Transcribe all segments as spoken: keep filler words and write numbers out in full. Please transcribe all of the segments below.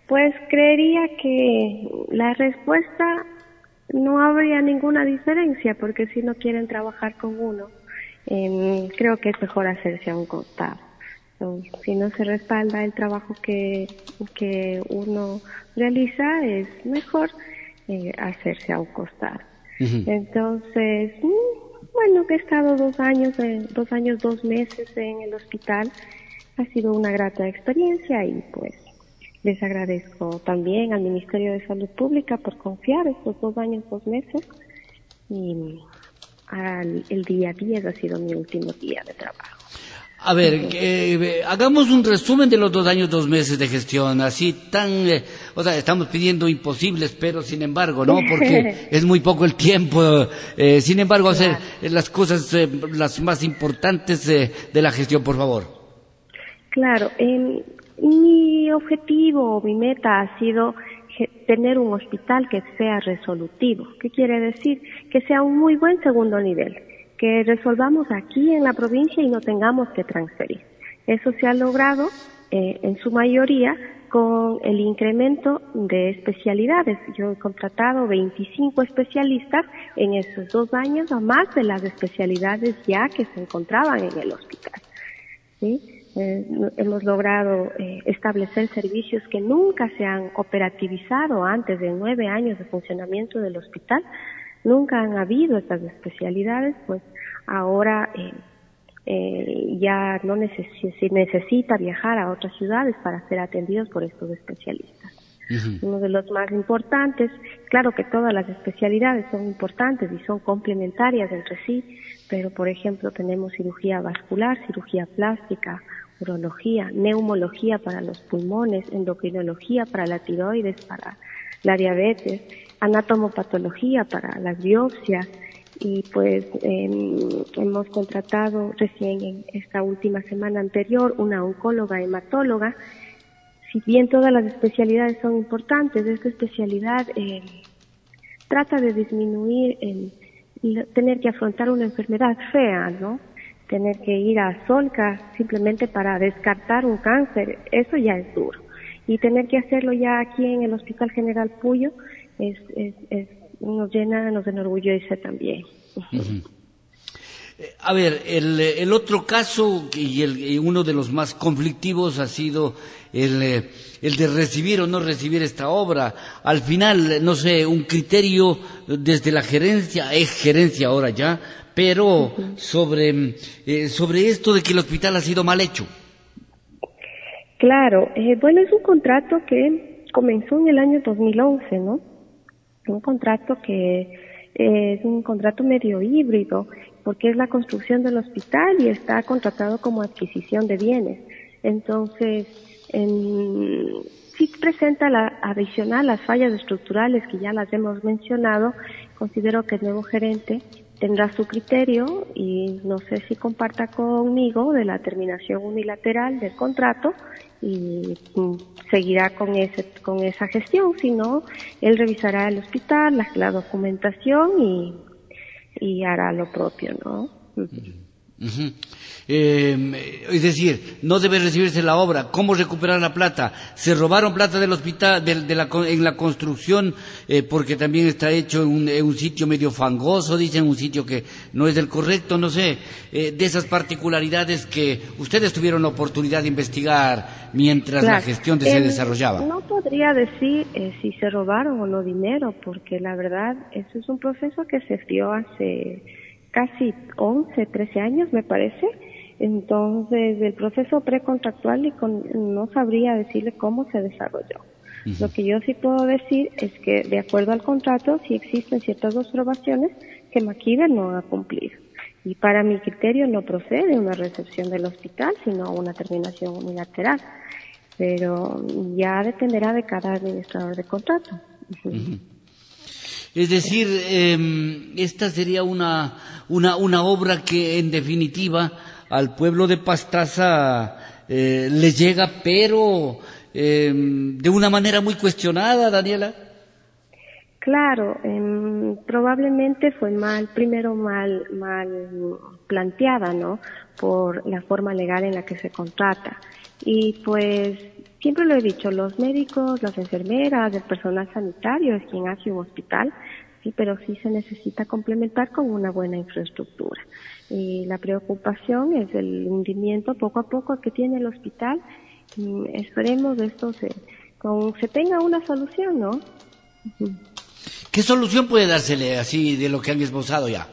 Pues creería que la respuesta no habría ninguna diferencia, porque si no quieren trabajar con uno, eh, creo que es mejor hacerse a un costado. So, si no se respalda el trabajo que, que uno realiza, es mejor eh, hacerse a un costado. Uh-huh. Entonces, bueno, que he estado dos años, eh, dos años, dos meses en el hospital, ha sido una grata experiencia y pues les agradezco también al Ministerio de Salud Pública por confiar estos dos años, dos meses y al, el día diez ha sido mi último día de trabajo. A ver, eh, hagamos un resumen de los dos años, dos meses de gestión, así tan, eh, o sea, estamos pidiendo imposibles, pero sin embargo, ¿no? Porque es muy poco el tiempo, eh, sin embargo, hacer claro. las cosas, eh, las más importantes eh, de la gestión, por favor. Claro, eh, mi objetivo, mi meta ha sido tener un hospital que sea resolutivo. ¿Qué quiere decir? Que sea un muy buen segundo nivel, que resolvamos aquí en la provincia y no tengamos que transferir. Eso se ha logrado eh, en su mayoría con el incremento de especialidades. Yo he contratado veinticinco especialistas en esos dos años, a más de las especialidades ya que se encontraban en el hospital. ¿Sí? Eh, hemos logrado eh, establecer servicios que nunca se han operativizado antes de nueve años de funcionamiento del hospital. Nunca han habido estas especialidades, pues ahora eh, eh, ya no neces- se necesita viajar a otras ciudades para ser atendidos por estos especialistas. Uh-huh. Uno de los más importantes, claro que todas las especialidades son importantes y son complementarias entre sí, pero por ejemplo tenemos cirugía vascular, cirugía plástica, urología, neumología para los pulmones, endocrinología para la tiroides, para la diabetes, anatomopatología para las biopsias y pues eh, hemos contratado recién en esta última semana anterior una oncóloga hematóloga. Si bien todas las especialidades son importantes, esta especialidad eh, trata de disminuir el, el tener que afrontar una enfermedad fea, ¿no? Tener que ir a Solca simplemente para descartar un cáncer, eso ya es duro. Y tener que hacerlo ya aquí en el Hospital General Puyo es, es, es nos llena, nos enorgullece también. Uh-huh. A ver, el, el otro caso y, el, y uno de los más conflictivos ha sido el, el de recibir o no recibir esta obra. Al final, no sé, un criterio desde la gerencia, es gerencia ahora ya, pero uh-huh. sobre, eh, sobre esto de que el hospital ha sido mal hecho. Claro, eh, bueno, es un contrato que comenzó en el año dos mil once, ¿no? Un contrato que eh, es un contrato medio híbrido, porque es la construcción del hospital y está contratado como adquisición de bienes. Entonces, en, sí presenta la adicional las fallas estructurales que ya las hemos mencionado. Considero que el nuevo gerente tendrá su criterio y no sé si comparta conmigo de la terminación unilateral del contrato y seguirá con ese con esa gestión, si no, él revisará el hospital, la, la documentación y, y hará lo propio, ¿no? Uh-huh. Eh, es decir, no debe recibirse la obra. ¿Cómo recuperar la plata? ¿Se robaron plata del hospital de, de la, en la construcción eh, porque también está hecho en un, en un sitio medio fangoso, dicen, un sitio que no es del correcto, no sé, eh, de esas particularidades que ustedes tuvieron la oportunidad de investigar mientras claro. la gestión de, eh, se desarrollaba? No podría decir eh, si se robaron o no dinero, porque la verdad eso es un proceso que se dio hace casi once, trece años, me parece. Entonces, el proceso precontractual y con, no sabría decirle cómo se desarrolló. Uh-huh. Lo que yo sí puedo decir es que, de acuerdo al contrato, sí existen ciertas observaciones que McKeever no ha cumplido. Y para mi criterio no procede una recepción del hospital, sino una terminación unilateral. Pero ya dependerá de cada administrador de contrato. Uh-huh. Uh-huh. Es decir, eh, esta sería una, una, una obra que en definitiva al pueblo de Pastaza eh, le llega, pero eh, de una manera muy cuestionada, Daniela. Claro, eh, probablemente fue mal, primero mal, mal planteada, ¿no? Por la forma legal en la que se contrata. Y pues siempre lo he dicho, los médicos, las enfermeras, el personal sanitario es quien hace un hospital, sí, pero sí se necesita complementar con una buena infraestructura. Y la preocupación es el hundimiento poco a poco que tiene el hospital. Y esperemos esto se, con, se tenga una solución, ¿no? Uh-huh. ¿Qué solución puede dársele así de lo que han esbozado ya?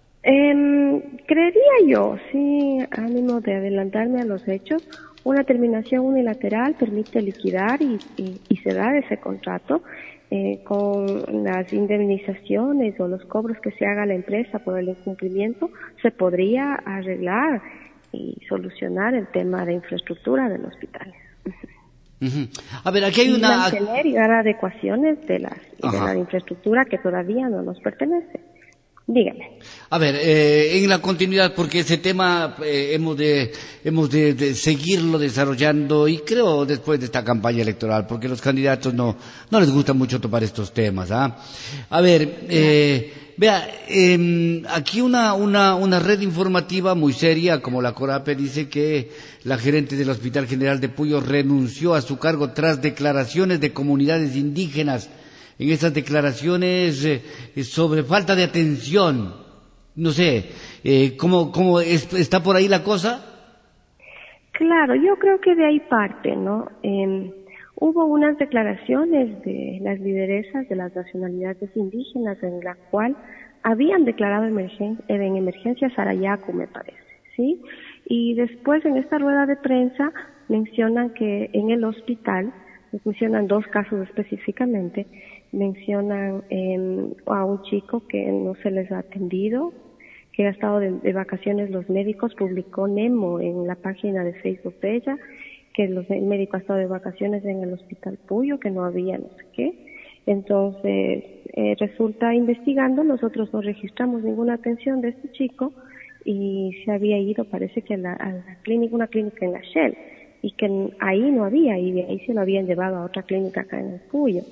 Eh, creería yo, sí, ánimo de adelantarme a los hechos, una terminación unilateral permite liquidar y, y, y cerrar ese contrato eh, con las indemnizaciones o los cobros que se haga a la empresa por el incumplimiento, se podría arreglar y solucionar el tema de infraestructura del hospital. Uh-huh. A ver, aquí hay y una... mantener y dar adecuaciones de, las, de la infraestructura que todavía no nos pertenece. Dígame. A ver, eh, en la continuidad, porque ese tema eh, hemos de hemos de, de seguirlo desarrollando y creo después de esta campaña electoral, porque los candidatos no no les gusta mucho tomar estos temas, ¿ah? A ver, eh, vea, eh, aquí una una una red informativa muy seria como la Corape dice que la gerente del Hospital General de Puyo renunció a su cargo tras declaraciones de comunidades indígenas. En estas declaraciones eh, sobre falta de atención, no sé, eh, ¿cómo, cómo es, está por ahí la cosa? Claro, yo creo que de ahí parte, ¿no? Eh, hubo unas declaraciones de las lideresas de las nacionalidades indígenas en la cual habían declarado emergen, en emergencia Sarayaku, me parece, ¿sí? Y después en esta rueda de prensa mencionan que en el hospital, mencionan dos casos específicamente, mencionan eh, a un chico que no se les ha atendido, que ha estado de, de vacaciones los médicos, publicó Nemo en la página de Facebook de ella, que los, el médico ha estado de vacaciones en el Hospital Puyo, que no había no sé qué. Entonces, eh, resulta investigando, nosotros no registramos ninguna atención de este chico y se había ido, parece que a la, a la clínica, una clínica en la Shell, y que ahí no había, y de ahí se lo habían llevado a otra clínica acá en el Puyo.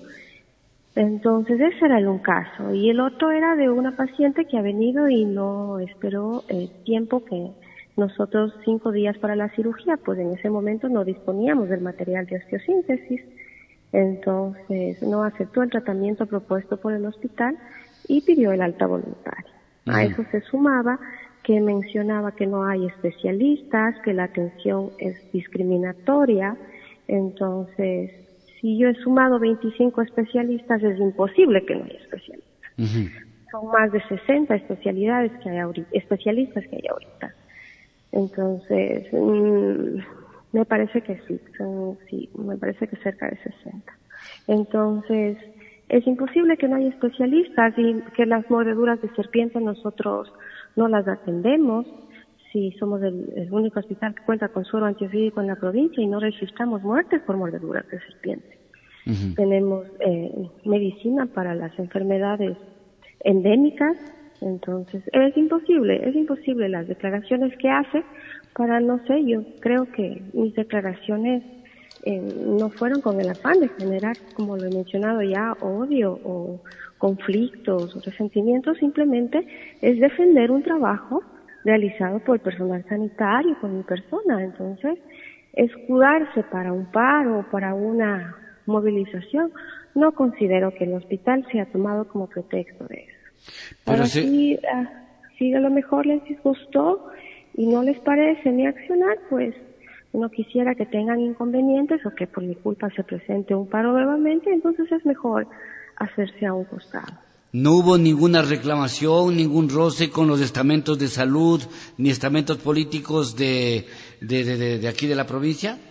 Entonces ese era el un caso, y el otro era de una paciente que ha venido y no esperó el tiempo que nosotros, cinco días para la cirugía, pues en ese momento no disponíamos del material de osteosíntesis, entonces no aceptó el tratamiento propuesto por el hospital y pidió el alta voluntaria. Uh-huh. A eso se sumaba que mencionaba que no hay especialistas, que la atención es discriminatoria, entonces si yo he sumado veinticinco especialistas, es imposible que no haya especialistas. Uh-huh. Son más de sesenta especialidades que hay ahorita, especialistas que hay ahorita. Entonces, mmm, me parece que sí, son, sí, me parece que cerca de sesenta. Entonces, es imposible que no haya especialistas y que las mordeduras de serpiente nosotros no las atendemos. Si somos el, el único hospital que cuenta con suero antiofídico en la provincia y no registramos muertes por mordeduras de serpiente. Uh-huh. Tenemos eh, medicina para las enfermedades endémicas, entonces es imposible, es imposible las declaraciones que hace para, no sé, yo creo que mis declaraciones eh, no fueron con el afán de generar, como lo he mencionado ya, odio o conflictos o resentimientos, simplemente es defender un trabajo realizado por el personal sanitario, por mi persona. Entonces, escudarse para un paro o para una movilización, no considero que el hospital sea tomado como pretexto de eso. Pero ahora sí, si, uh, si a lo mejor les disgustó y no les parece mi accionar, pues no quisiera que tengan inconvenientes o que por mi culpa se presente un paro nuevamente, entonces es mejor hacerse a un costado. ¿No hubo ninguna reclamación, ningún roce con los estamentos de salud, ni estamentos políticos de, de, de, de aquí de la provincia?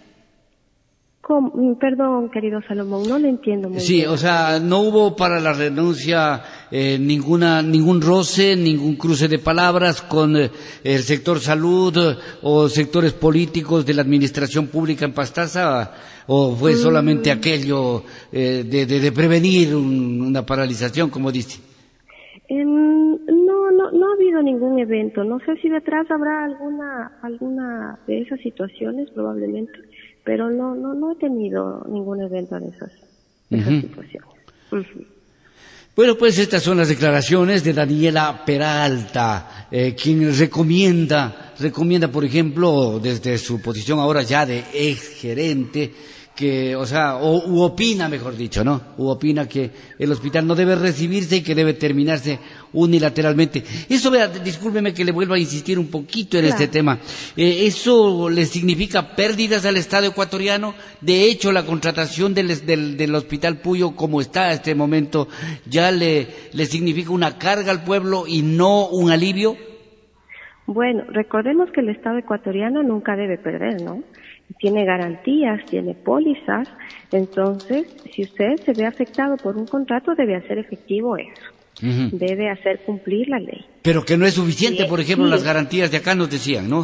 ¿Cómo? Perdón, querido Salomón, no le entiendo muy sí, bien. Sí, o sea, no hubo para la renuncia eh, ninguna ningún roce, ningún cruce de palabras con eh, el sector salud eh, o sectores políticos de la administración pública en Pastaza, o fue mm. solamente aquello eh, de, de, de prevenir un, una paralización, como dice. Eh, no, no, no ha habido ningún evento. No sé si detrás habrá alguna alguna de esas situaciones, probablemente. Pero no, no, no he tenido ningún evento de esas, de esas uh-huh. situaciones. Uh-huh. Bueno, pues estas son las declaraciones de Daniela Peralta, eh, quien recomienda, recomienda, por ejemplo, desde su posición ahora ya de ex gerente, que, o sea, o, u opina, mejor dicho, ¿no? U opina que el hospital no debe recibirse y que debe terminarse unilateralmente. Eso, vea, discúlpeme que le vuelva a insistir un poquito en Claro. este tema. Eh, ¿Eso le significa pérdidas al Estado ecuatoriano? De hecho, la contratación del, del, del Hospital Puyo, como está a este momento, ya le, le significa una carga al pueblo y no un alivio. Bueno, recordemos que el Estado ecuatoriano nunca debe perder, ¿no? Tiene garantías, tiene pólizas, entonces, si usted se ve afectado por un contrato, debe hacer efectivo eso. Uh-huh. Debe hacer cumplir la ley. Pero que no es suficiente, sí, por ejemplo, sí. las garantías de acá nos decían, ¿no?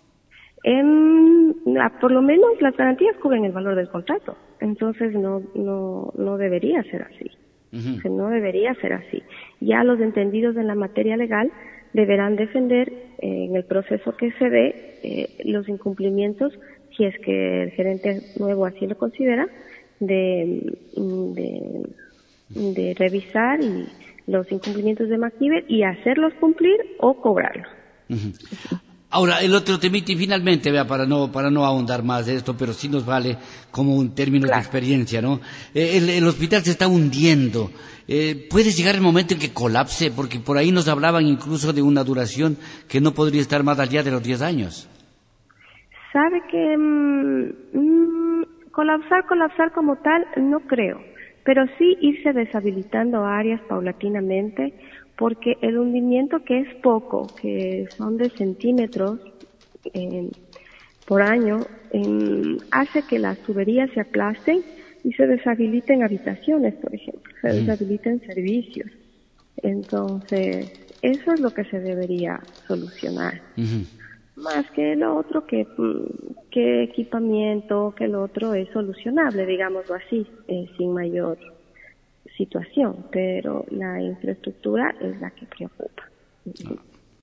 En, por lo menos las garantías cubren el valor del contrato, entonces no, no, no debería ser así. Uh-huh. O sea, no debería ser así. Ya los entendidos en la materia legal deberán defender eh, en el proceso que se dé eh, los incumplimientos, si es que el gerente nuevo así lo considera, de, de, de revisar y los incumplimientos de MacGyver y hacerlos cumplir o cobrarlos. Uh-huh. Ahora, el otro temita, y finalmente, vea, para no, para no ahondar más de esto, pero sí nos vale como un término claro. de experiencia, ¿no? Eh, el, el hospital se está hundiendo. Eh, puede llegar el momento en que colapse, porque por ahí nos hablaban incluso de una duración que no podría estar más allá de los diez años. Sabe que mmm, colapsar, colapsar como tal, no creo, pero sí irse deshabilitando áreas paulatinamente, porque el hundimiento, que es poco, que son de centímetros eh, por año, eh, hace que las tuberías se aplasten y se deshabiliten habitaciones, por ejemplo, se deshabiliten servicios. Entonces, eso es lo que se debería solucionar. Uh-huh. Más que lo otro, que, que equipamiento, que lo otro es solucionable, digámoslo así, eh, sin mayor situación, pero la infraestructura es la que preocupa.